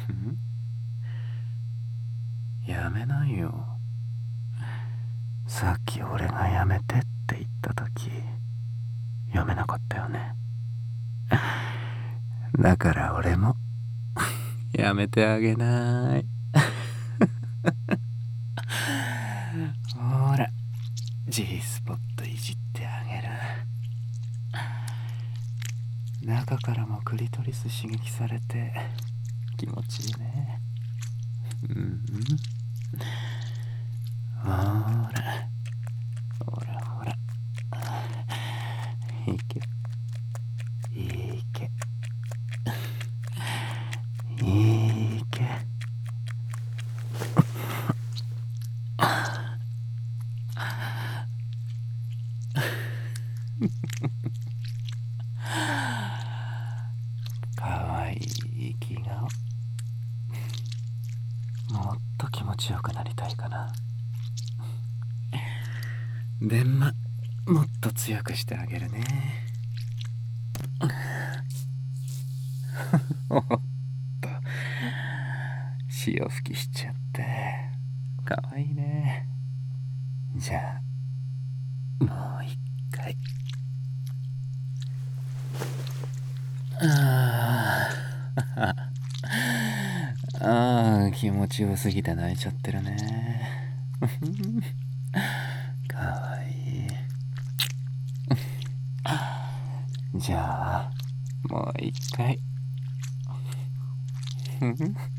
やめないよ。さっき俺がやめてって言った時、やめなかったよね。だから俺もやめてあげない。ほら、G スポットいじってあげる。中からもクリトリス刺激されて気持ちいいね。ほらほらほら、いけいけいけ。かわいい気顔。もっと気持ちよくなりたいかな。でんま、もっと強くしてあげるね。おっと、潮吹きしちゃってかわいいね。じゃあもう一回。気持ちよすぎて泣いちゃってるね。かわいい。じゃあもう一回。